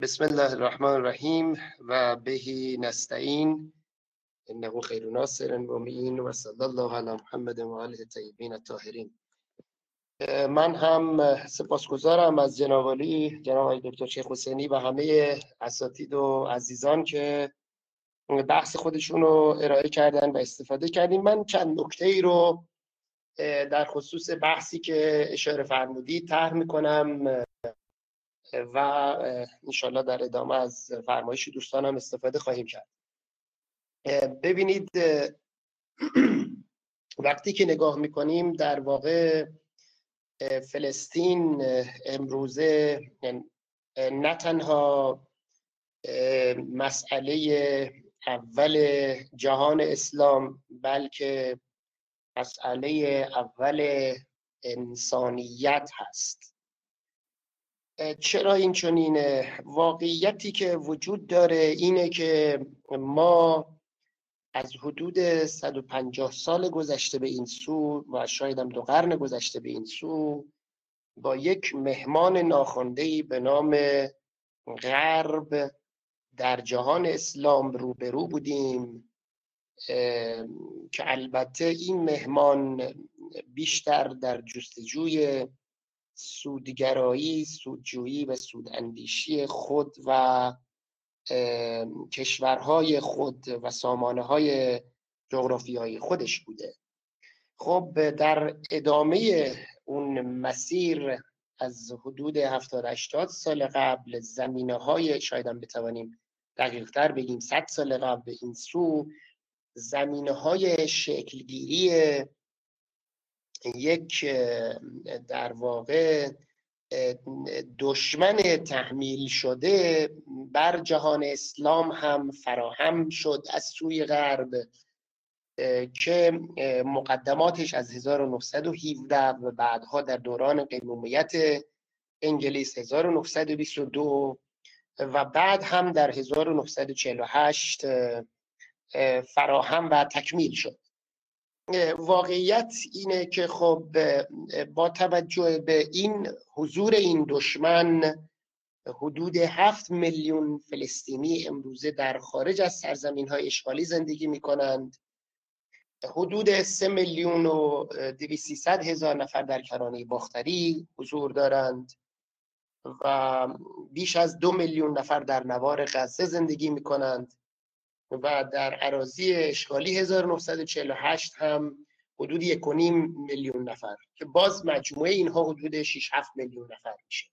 بسم الله الرحمن الرحیم و بهی نستعین انه خیر ناصر و معین و صلی الله علی محمد و آله الطیبین الطاهرین. من هم سپاسگزارم از جناب عالی، جناب آقای دکتر شیخ حسینی و همه اساتید و عزیزان که بحث خودشون رو ارائه کردن و استفاده کردیم. من چند نکته ای رو در خصوص بحثی که اشاره فرمودید طرح میکنم و انشالله در ادامه از فرمایش دوستانم استفاده خواهیم کرد. ببینید، وقتی که نگاه میکنیم در واقع فلسطین امروزه نه تنها مسئله اول جهان اسلام بلکه مسئله اول انسانیت هست. چرا این چنینه؟ واقعیتی که وجود داره اینه که ما از حدود 150 سال گذشته به این سو و شاید هم 2 قرن گذشته به این سو با یک مهمان ناخونده‌ای به نام غرب در جهان اسلام روبرو بودیم که البته این مهمان بیشتر در جستجوی سودگرایی، سودجویی و سوداندیشی خود و کشورهای خود و سامانه‌های جغرافیایی خودش بوده. خب در ادامه اون مسیر از حدود 70-80 سال قبل زمینه‌های، شاید هم بتوانیم دقیق‌تر بگیم 100 سال قبل به این سو، زمینه‌های شکلگیری یک در واقع دشمن تحمیل شده بر جهان اسلام هم فراهم شد از سوی غرب که مقدماتش از 1917 و بعدها در دوران قیمومیت انگلیس 1922 و بعد هم در 1948 فراهم و تکمیل شد. واقعیت اینه که خب با توجه به این حضور این دشمن حدود 7 میلیون فلسطینی امروزه در خارج از سرزمین‌های اشغالی زندگی می‌کنند. حدود 3,200,000 نفر در کرانه باختری حضور دارند و بیش از 2 میلیون نفر در نوار غزه زندگی می‌کنند و در اراضی اشغالی 1948 هم حدود 1.5 میلیون نفر که باز مجموعه اینها حدود 6-7 میلیون نفر میشه.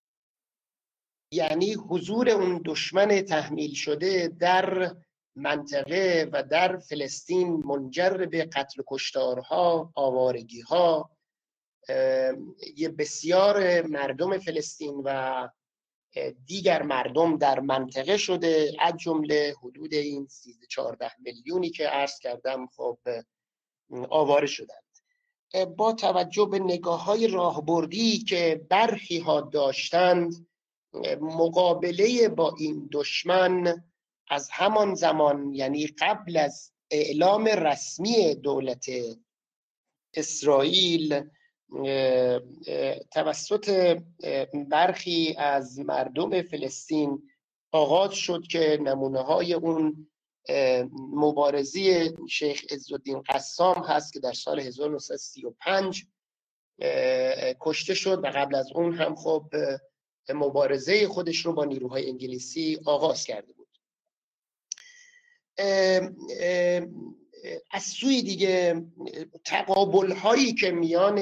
یعنی حضور اون دشمن تحمیل شده در منطقه و در فلسطین منجر به قتل و کشتارها، آوارگی‌ها یه بسیار مردم فلسطین و دیگر مردم در منطقه شده، از جمله حدود این 13-14 میلیونی که عرض کردم خب آواره شدند. با توجه به نگاه‌های راهبردی که برخی ها داشتند، مقابله با این دشمن از همان زمان، یعنی قبل از اعلام رسمی دولت اسرائیل توسط برخی از مردم فلسطین آغاز شد که نمونه‌های اون مبارزی شیخ عزالدین قسام هست که در سال 1935 کشته شد و قبل از اون هم خب مبارزه خودش رو با نیروهای انگلیسی آغاز کرده بود. از سوی دیگه تقابل هایی که میان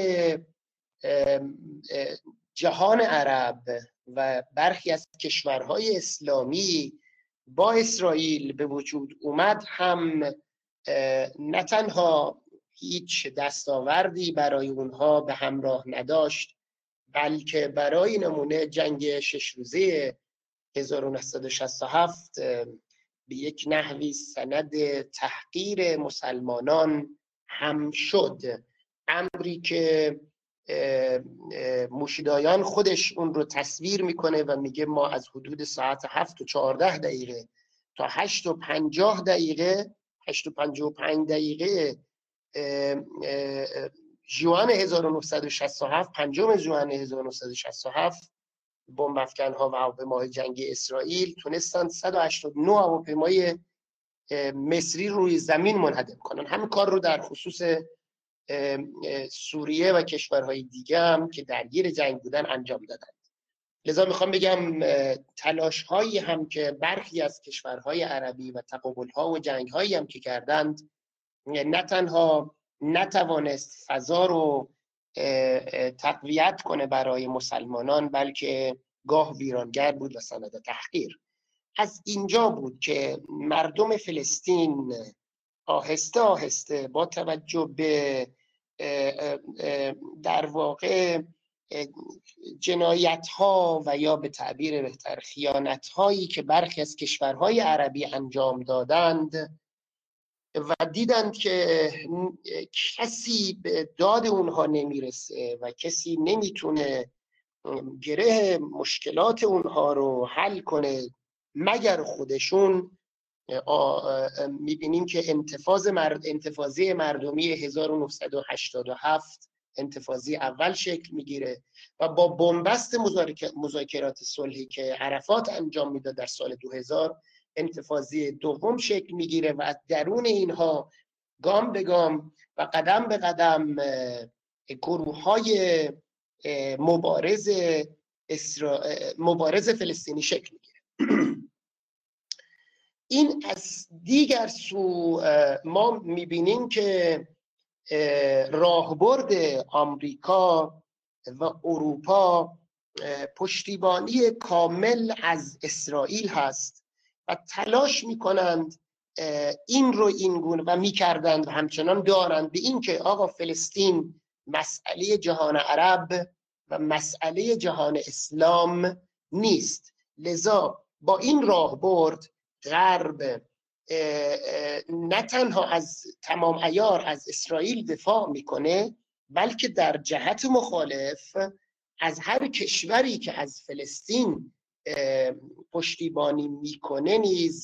جهان عرب و برخی از کشورهای اسلامی با اسرائیل به وجود اومد هم نه تنها هیچ دستاوردی برای اونها به همراه نداشت، بلکه برای نمونه جنگ 6 روزه 1967 به یک نحوی سند تحقیر مسلمانان هم شد. امری که موشیدایان خودش اون رو تصویر میکنه و میگه ما از حدود ساعت 7:14 تا 8:50 8:55 ژوئن 1967، 5 ژوئن 1967 بمب افکن‌ها و هواپیماهای جنگی اسرائیل تونستن 189 هواپیمای مصری روی زمین منهدم کنن. همین کار رو در خصوص سوریه و کشورهای دیگه هم که درگیر جنگ بودن انجام دادند. لذا میخوام بگم تلاش هایی هم که برخی از کشورهای عربی و تقابل ها و جنگ هایی هم که کردند نه تنها نتوانست فضا رو تقویت کنه برای مسلمانان، بلکه گاه ویرانگر بود و سند تحقیر. از اینجا بود که مردم فلسطین آهسته آهسته با توجه به در واقع جنایت ها و یا به تعبیر بهتر خیانت هایی که برخی از کشورهای عربی انجام دادند و دیدند که کسی به داد اونها نمیرسه و کسی نمیتونه گره مشکلات اونها رو حل کنه مگر خودشون، میبینیم که انتفاضه مردمی 1987 انتفاضه اول شکل میگیره و با بنبست مذاکرات صلحی که عرفات انجام میداد در سال 2000 انتفاضه دوم شکل میگیره و از درون اینها گام به گام و قدم به قدم گروه‌های مبارز فلسطینی شکل میگیره. این از دیگر سو ما میبینیم که راهبرد آمریکا و اروپا پشتیبانی کامل از اسرائیل هست و تلاش میکنند این رو این گونه و میکردند و همچنان دارند به این که آقا فلسطین مسئله جهان عرب و مسئله جهان اسلام نیست. لذا با این راهبرد غرب نه تنها از تمام عیار از اسرائیل دفاع میکنه، بلکه در جهت مخالف از هر کشوری که از فلسطین پشتیبانی میکنه نیز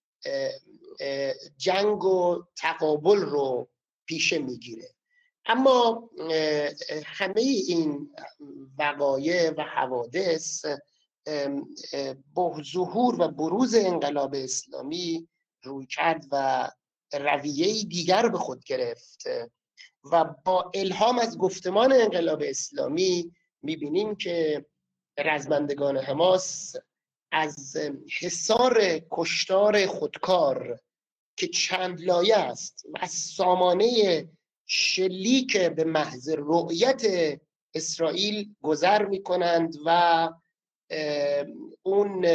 جنگ و تقابل رو پیشه میگیره. اما همه این وقایع و حوادث با ظهور و بروز انقلاب اسلامی روی کرد و رویه‌ای دیگر به خود گرفت و با الهام از گفتمان انقلاب اسلامی میبینیم که رزمندگان حماس از حصار کشتار خودکار که چند لایه است و از سامانه شلیک به محض رؤیت اسرائیل گذر میکنند و اون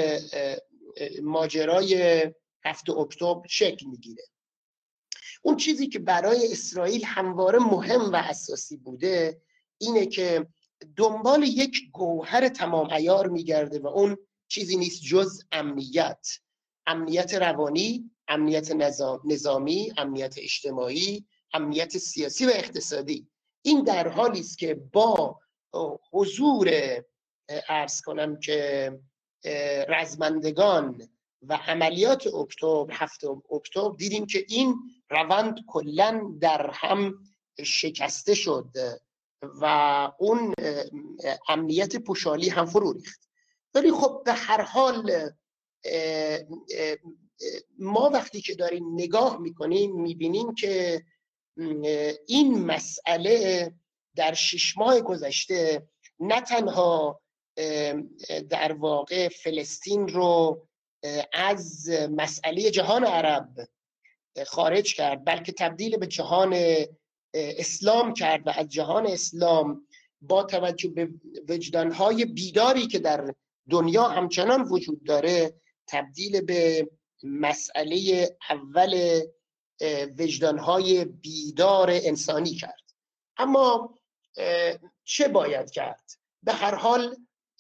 ماجرای 7 اکتبر شکل میگیره. اون چیزی که برای اسرائیل همواره مهم و اساسی بوده اینه که دنبال یک گوهر تمام عیار میگرده و اون چیزی نیست جز امنیت روانی، امنیت نظامی، امنیت اجتماعی، امنیت سیاسی و اقتصادی. این در حالی است که با حضور عرض کنم که رزمندگان و عملیات اکتبر 7 اکتبر دیدیم که این روند کلاً در هم شکسته شد و اون امنیت پوشالی هم فرو ریخت. ولی خب به هر حال ما وقتی که داریم نگاه میکنیم میبینیم که این مسئله در 6 ماه گذشته نه تنها در واقع فلسطین رو از مسئله جهان عرب خارج کرد، بلکه تبدیل به جهان اسلام کرد و از جهان اسلام با توجه به وجدانهای بیداری که در دنیا همچنان وجود داره تبدیل به مسئله اول وجدانهای بیدار انسانی کرد. اما چه باید کرد؟ به هر حال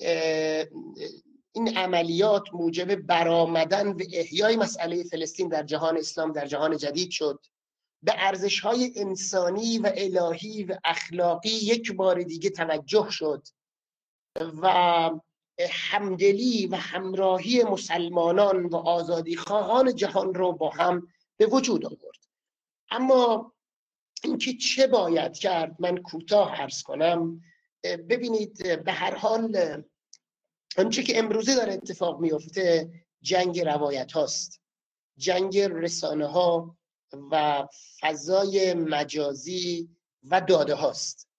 این عملیات موجب برآمدن و احیای مسئله فلسطین در جهان اسلام، در جهان جدید شد. به ارزش‌های انسانی و الهی و اخلاقی یک بار دیگه توجه شد و همدلی و همراهی مسلمانان و آزادی خواهان جهان رو با هم به وجود آورد. اما اینکه چه باید کرد من کوتاه عرض کنم. ببینید به هر حال آنچه که امروزه داره اتفاق میفته جنگ روایت هاست، جنگ رسانه ها و فضای مجازی و داده هاست.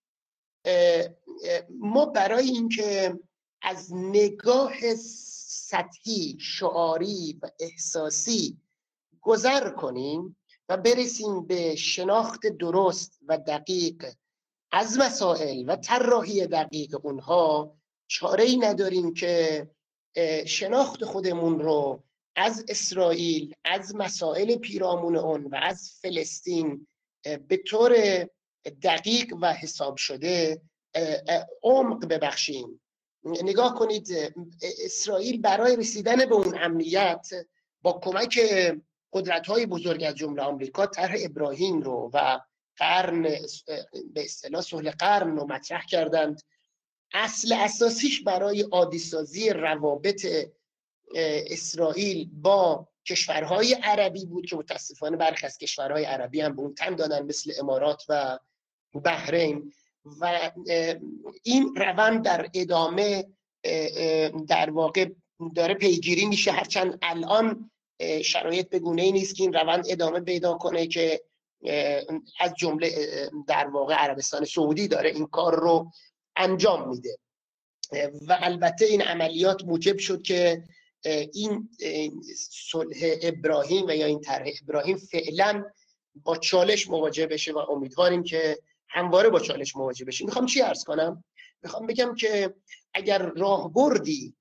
ما برای اینکه از نگاه سطحی، شعاری و احساسی گذر کنیم و برسیم به شناخت درست و دقیق از مسائل و طراحی دقیق اونها، چاره‌ای نداریم که شناخت خودمون رو از اسرائیل، از مسائل پیرامون اون و از فلسطین به طور دقیق و حساب شده عمق ببخشیم. نگاه کنید، اسرائیل برای رسیدن به اون امنیت با کمک قدرت‌های بزرگ از جمله آمریکا طرح ابراهیم رو و قرن به اصطلاح صلح قرن رو مطرح کردند. اصل اساسیش برای عادی‌سازی روابط اسرائیل با کشورهای عربی بود که متاسفانه برخی از کشورهای عربی هم به اون تن دادن، مثل امارات و بحرین، و این روند در ادامه در واقع داره پیگیری میشه، هرچند الان شرایط به گونه‌ای نیست که این روند ادامه پیدا کنه که از جمله در واقع عربستان سعودی داره این کار رو انجام میده. و البته این عملیات موجب شد که این صلح ابراهیم و یا این طرح ابراهیم فعلا با چالش مواجه بشه و امیدواریم که همواره با چالش مواجه بشه. میخوام چی عرض کنم؟ میخوام بگم که اگر راهبردی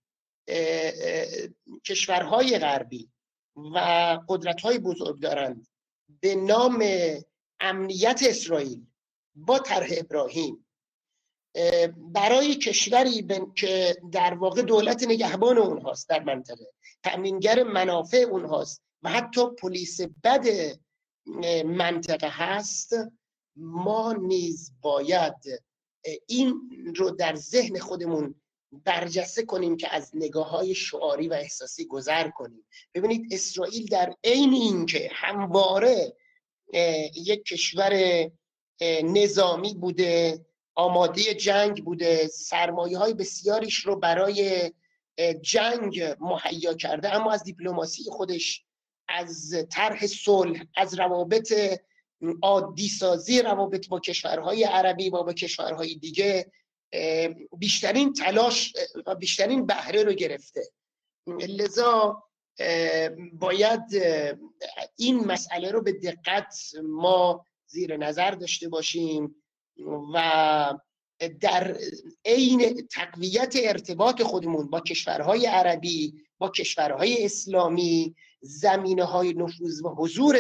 کشورهای غربی و قدرت‌های بزرگ دارند به نام امنیت اسرائیل با طرح ابراهیم برای کشوری که در واقع دولت نگهبان اونهاست در منطقه، تأمینگر منافع اونهاست و حتی پلیس بد منطقه هست، ما نیز باید این رو در ذهن خودمون برجسته کنیم که از نگاه‌های شعاری و احساسی گذر کنیم. ببینید، اسرائیل در عین اینکه همواره یک کشور نظامی بوده، آماده جنگ بوده، سرمایه‌های بسیاریش رو برای جنگ مهیا کرده، اما از دیپلماسی خودش، از طرح صلح، از روابط عادی سازی روابط با کشورهای عربی و با کشورهای دیگه بیشترین تلاش و بیشترین بهره رو گرفته. لذا باید این مسئله رو به دقت ما زیر نظر داشته باشیم و در عین تقویت ارتباط خودمون با کشورهای عربی، با کشورهای اسلامی، زمینه‌های نفوذ و حضور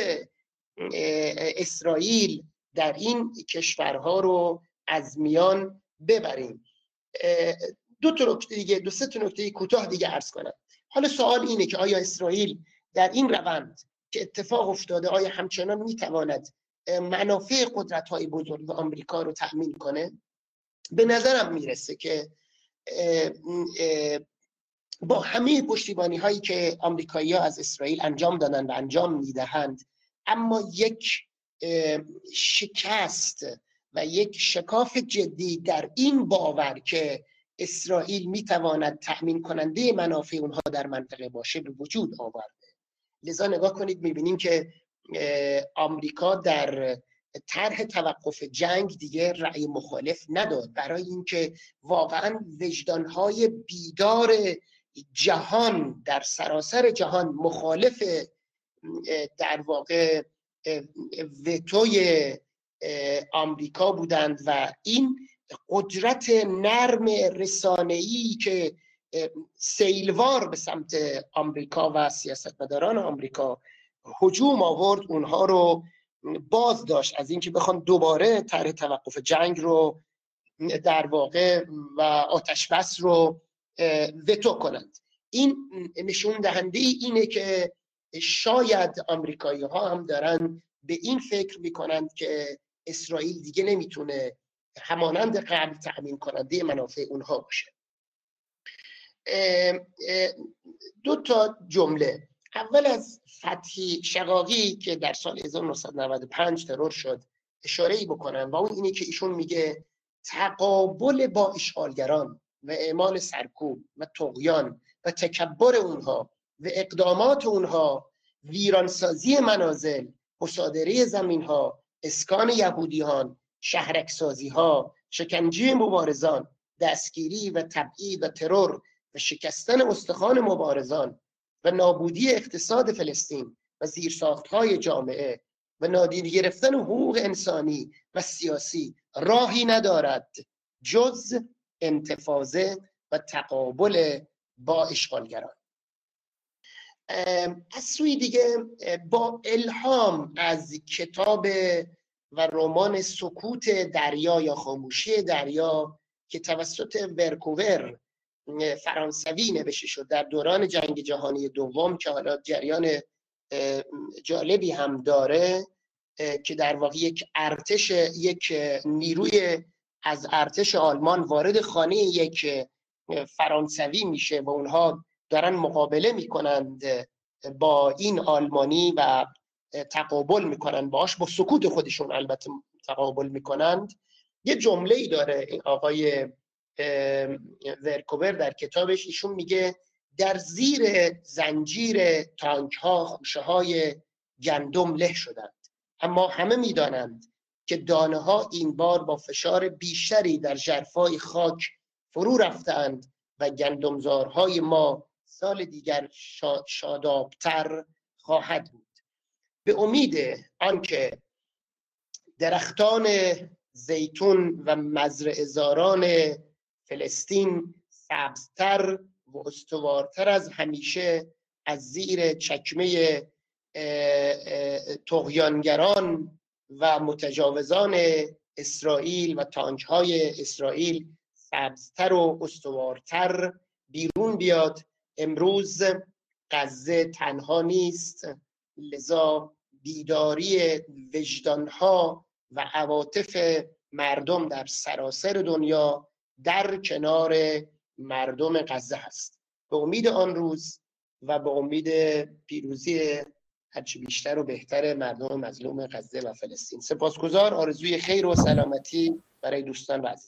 اسرائیل در این کشورها رو از میان ببریم. دو سه تا نکته کوتاه دیگه عرض کنم. حالا سوال اینه که آیا اسرائیل در این روند که اتفاق افتاده آیا همچنان میتواند منافع قدرت‌های بزرگ آمریکا رو تأمین کنه؟ به نظرم میرسه که با همه پشتیبانی هایی که آمریکایی‌ها از اسرائیل انجام دادن و انجام میدهند، اما یک شکست و یک شکاف جدی در این باور که اسرائیل میتواند تأمین کننده منافع اونها در منطقه باشه به وجود آورده. لذا نگاه کنید، میبینیم که آمریکا در طرح توقف جنگ دیگه رأی مخالف نداد، برای اینکه واقعا وجدانهای بیدار جهان در سراسر جهان مخالف در واقع وتوی آمریکا بودند و این قدرت نرم رسانه‌ای که سیلوار به سمت آمریکا و سیاستمداران آمریکا هجوم آورد، اونها رو باز داشت از اینکه بخوان دوباره طرح توقف جنگ رو در واقع و آتش بس رو وتو کنند. این نشون دهنده اینه که شاید آمریکایی ها هم دارن به این فکر میکنند که اسرائیل دیگه نمیتونه همانند قبل تأمین کننده منافع اونها باشه. دو تا جمله. اول از فتحی شقاقی که در سال 1995 ترور شد اشاره‌ای بکنم و اون اینه که ایشون میگه تقابل با اشغالگران و اعمال سرکوب و طغیان و تکبر اونها و اقدامات اونها، ویرانسازی منازل، مصادره زمینها، اسکان یهودیان، شهرکسازی ها، شکنجه مبارزان، دستگیری و تبعید و ترور و شکستن استخوان مبارزان و نابودی اقتصاد فلسطین و زیرساختهای جامعه و نادیده گرفتن حقوق انسانی و سیاسی راهی ندارد جز انتفاضه و تقابل با اشغالگران. از سوی دیگه با الهام از کتاب و رمان سکوت دریا یا خاموشی دریا که توسط ورکوور فرانسوی نوشته شد در دوران جنگ جهانی دوم که حالا جریان جالبی هم داره که در واقع یک نیروی از ارتش آلمان وارد خانه یک فرانسوی میشه و اونها دارن مقابله میکنند با این آلمانی و تقابل میکنن باش، با سکوت خودشون البته تقابل میکنند. یه جمله‌ای داره این آقای ورکوور در کتابش، ایشون میگه در زیر زنجیر تانک ها خوشه های گندم له شدند، اما همه میدانند که دانه ها این بار با فشار بیشتری در ژرفای خاک فرو رفتند و گندمزارهای ما سال دیگر شادابتر خواهد بود. به امید آنکه درختان زیتون و مزرعه‌زاران فلسطین سبزتر و استوارتر از همیشه از زیر چکمه طغیانگران و متجاوزان اسرائیل و تانک‌های اسرائیل سبزتر و استوارتر بیرون بیاد. امروز غزه تنها نیست، لذا بیداری وجدانها و عواطف مردم در سراسر دنیا در کنار مردم غزه هست. به امید آن روز و به امید پیروزی هرچی بیشتر و بهتر مردم مظلوم غزه و فلسطین. سپاسگزار، آرزوی خیر و سلامتی برای دوستان و عزیزان.